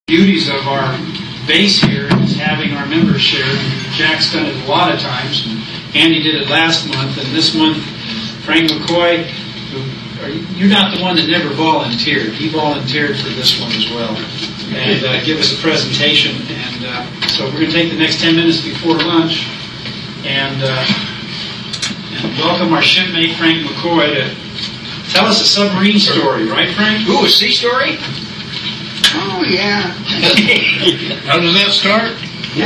Beauties of our base here is having our members share. Jack's done it a lot of times. Andy did it last month, and this month, Frank McCoy, you're not the one that never volunteered. He volunteered for this one as well, and give us a presentation. And so we're going to take the next 10 minutes before lunch and welcome our shipmate Frank McCoy to tell us a submarine story, right, Frank? Ooh, a sea story? Oh, yeah. How does that start? I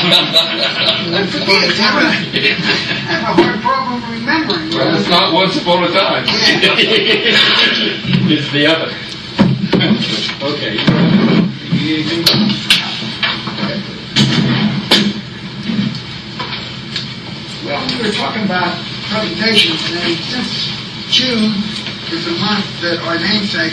have a hard problem remembering. Well, it's not once upon a time. It's the other. Okay. You need anything? Well, we were talking about presentations, and since June is the month that our namesake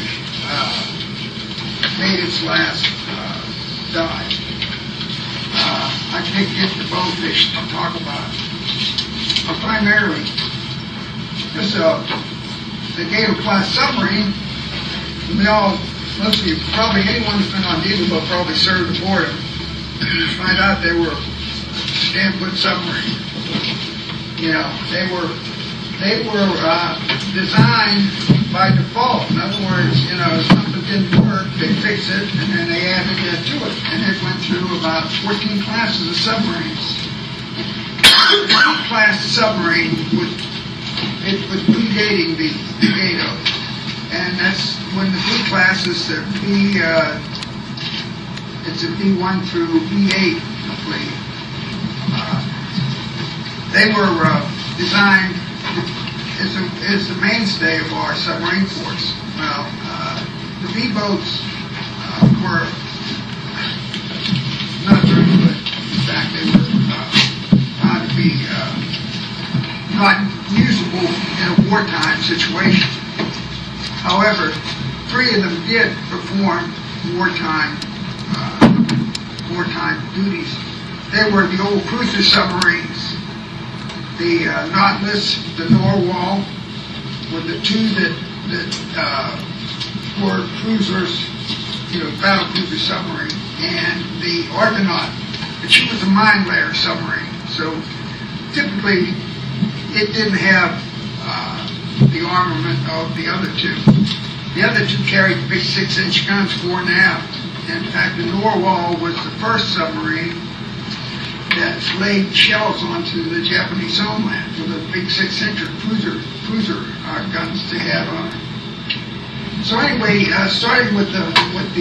made its last dive, I take it to Bonefish to talk about. Primarily, this the Gator-class submarine. We all, mostly, probably anyone who's been on Eagle will probably served aboard them. You find out they were stand-put submarine. You know, they were designed by default. In other words, you know, if something didn't work, they fix it, and then they added that to it. And it went through about 14 classes of submarines. The D-class submarine was predating the Gato. And that's when the B class is the it's a B1 through B8 fleet. They were designed as the mainstay of our submarine force. Well, the B-boats were not very good. In fact, they were found to be not usable in a wartime situation. However, 3 of them did perform wartime duties. They were the old cruiser submarines. The Nautilus, the Narwhal, were the 2 that were cruisers, you know, battle cruiser submarine, and the Argonaut, but she was a mine layer submarine. So typically, it didn't have the armament of the other 2. The other 2 carried big 6-inch guns, 4.5. In fact, the Narwhal was the first submarine that laid shells onto the Japanese homeland with a big 6-inch cruiser guns they had on it. So anyway, starting with the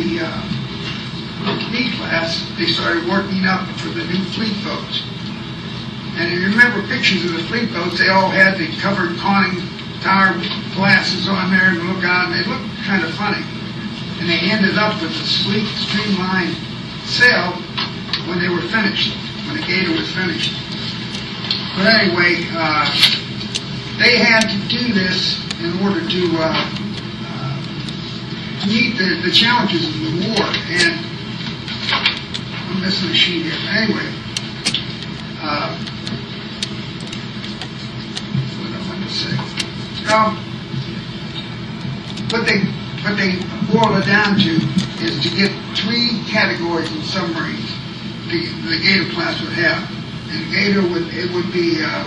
B class, they started working up for the new fleet boats. And if you remember pictures of the fleet boats, they all had the covered conning tower glasses on there and look out, and they looked kind of funny. And they ended up with a sleek, streamlined sail when they were finished, when the Gator was finished. But anyway, they had to do this in order to meet the challenges of the war. And I'm missing a sheet here. Anyway, what I want to say. What they boil it down to is to get 3 categories in submarines the Gator class would have. And Gator would be I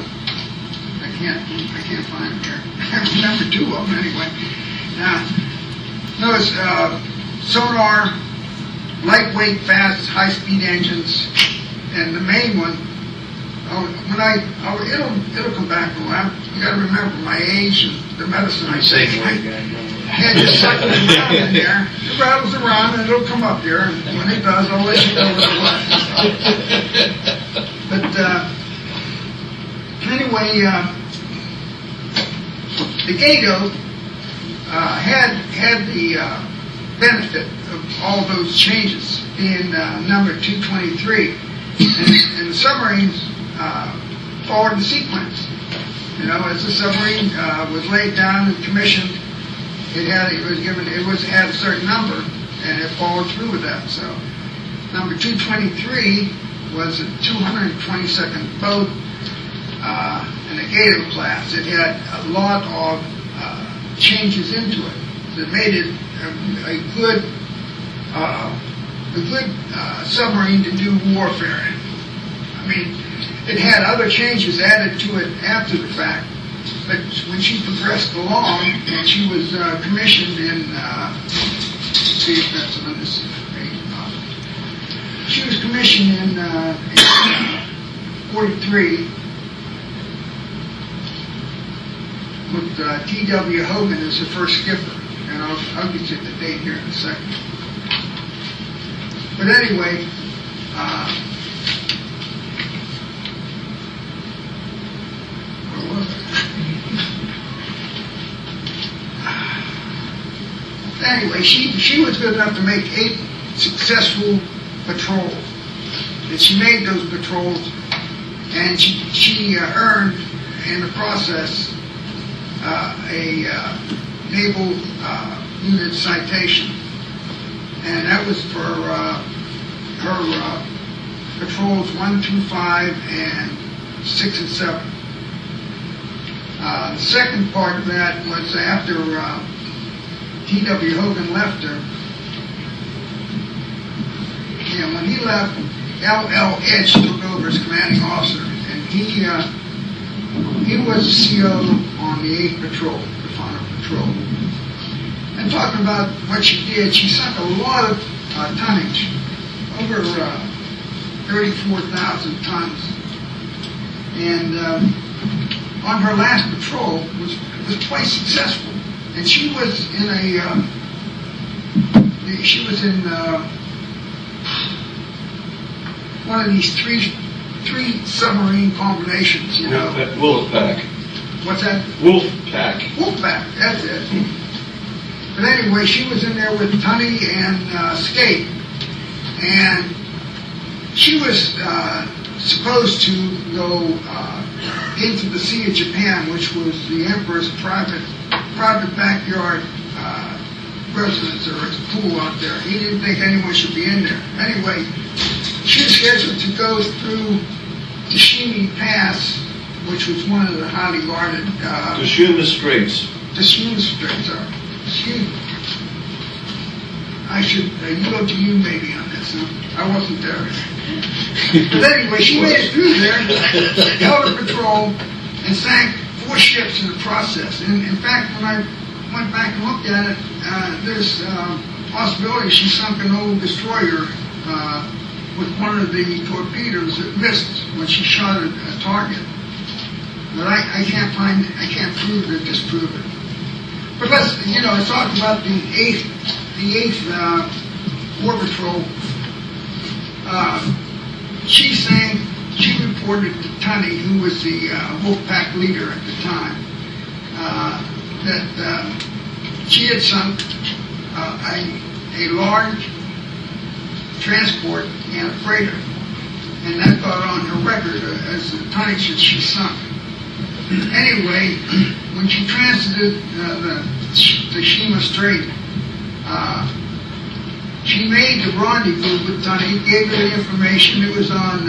can't find them here. I remember 2 of them anyway. Now notice sonar, lightweight, fast, high-speed engines, and the main one. It'll come back a while. You got to remember my age and the medicine I take. Yeah, just cycle it around in there. It rattles around and it'll come up here. And when it does, I'll let you know what it was. But anyway, the Gato had the benefit of all those changes being number 223, and the submarines followed in sequence. You know, as the submarine was laid down and commissioned, it had a certain number, and it followed through with that. So, number 223 was a 222nd boat in the Gator class. It had a lot of changes into it that made it a good a good submarine to do warfare in. I mean, it had other changes added to it after the fact, but when she progressed along, and she was commissioned in, see if that's on this page. She was commissioned in 43 with T.W. Hogan as the first skipper, and I'll get you the date here in a second. But anyway, where was it? Anyway, she was good enough to make 8 successful patrols. And she made those patrols, and she earned in the process a naval unit citation, and that was for her patrols 1 through 5 and 6 and 7. The second part of that was after T.W. Hogan left her. And when he left, L.L. Edge took over as commanding officer, and he was the CO on the 8th Patrol, the final patrol. And talking about what she did, she sunk a lot of tonnage, over 34,000 tons. And on her last patrol was quite successful. And she was in one of these three submarine combinations, you know. Wolfpack. What's that? Wolfpack. Wolfpack, that's it. But anyway, she was in there with Tunney and Skate. And she was supposed to go into the Sea of Japan, which was the Emperor's private backyard residence, or his pool out there. He didn't think anyone should be in there. Anyway, she was scheduled to go through Tashimi Pass, which was one of the highly guarded... Tashima Straits. Tashima Straits, excuse me. I should yield to you maybe on this. Huh? I wasn't there. But anyway, she made it through there, held her patrol, and sank 4 ships in the process. And in fact, when I went back and looked at it, there's a possibility she sunk an old destroyer with one of the torpedoes that missed when she shot at a target. But I can't prove it or disprove it. But let's talk about the 8th War Patrol. She reported to Tunney, who was the Wolfpack leader at the time, that she had sunk a large transport and a freighter, and that got on her record as the tonnage that she sunk. Anyway, when she transited the Tashima Strait, she made the rendezvous with Tunney, gave her the information. It was on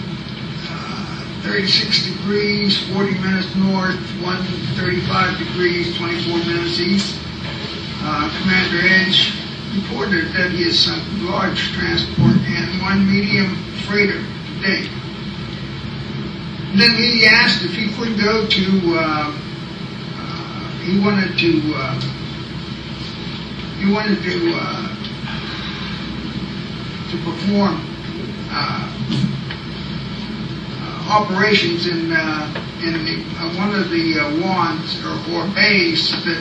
36 degrees, 40 minutes north, 135 degrees, 24 minutes east. Commander Edge reported that he had sunk a large transport and 1 medium freighter today. Then he asked if he could go to, he wanted to perform operations in one of the wands or bays that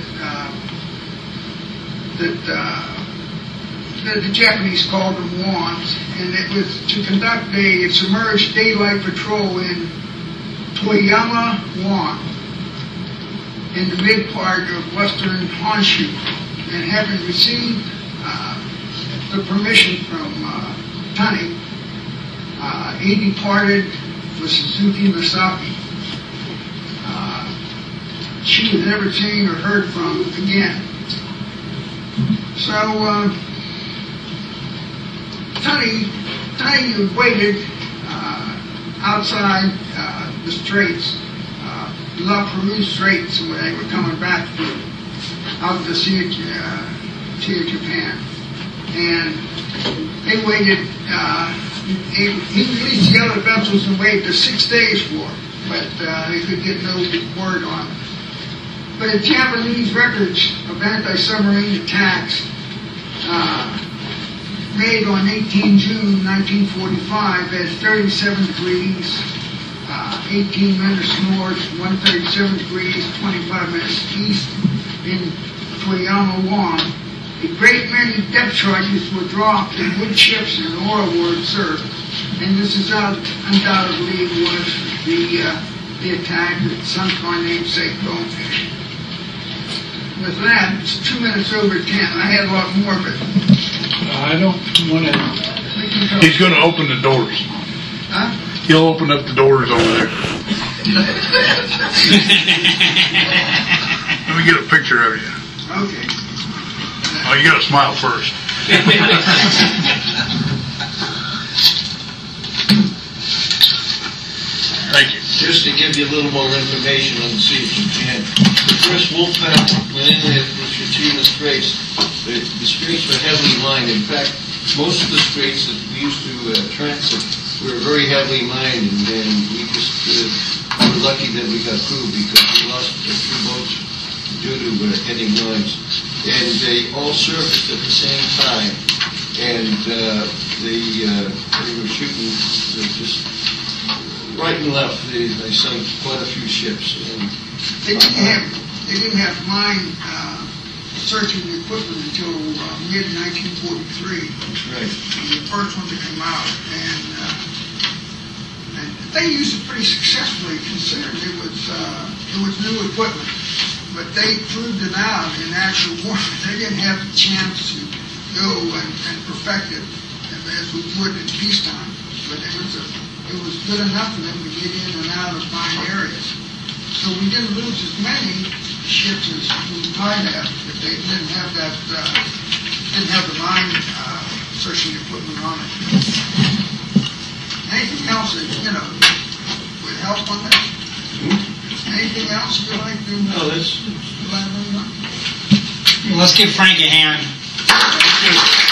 the Japanese called them wands, and it was to conduct a submerged daylight patrol in Toyama Wan in the mid part of western Honshu. And having received the permission from Tunney, he departed for Suzuki Misaki. She was never seen or heard from again. So Tunney waited outside the straits, La Perouse Straits, when they were coming back through, out of the Sea of Japan. and they waited, he released the other vessels and waited 6 days for it, but they could get no word on it. But the Japanese records of anti-submarine attacks made on 18 June 1945 at 37 degrees, 18 minutes north, 137 degrees, 25 minutes east in Toyama One. A great many depth charges were dropped and wood chips and oil were observed. And this is undoubtedly was the attack that sunk our namesake Bonefish. With that, it's 2 minutes over 10. I had a lot more, but I don't want to. He's going to open the doors. Huh? He'll open up the doors over there. Let me get a picture of you. Okay. Oh, you got to smile first. Thank you. Just to give you a little more information on the sea if you can. The first Wolfpack went in there with Tsushima Straits. The straits were heavily mined. In fact, most of the straits that we used to transit were very heavily mined, and we just were lucky that we got through because we lost a few boats due to hitting mines. And they all surfaced at the same time, and they were shooting just right and left. They sunk quite a few ships. And They didn't have mine searching equipment until mid 1943. that's right. The first one to come out, and they used it pretty successfully, considering it was new equipment. But they proved it out in actual war. They didn't have the chance to go and perfect it as we would in peacetime. But it was good enough for them to get in and out of mine areas. So we didn't lose as many ships as we might have if they didn't have that didn't have the mine searching equipment on it. Anything else that would help on this? Anything else you'd like to No, that's elaborate on? Let's give Frank a hand.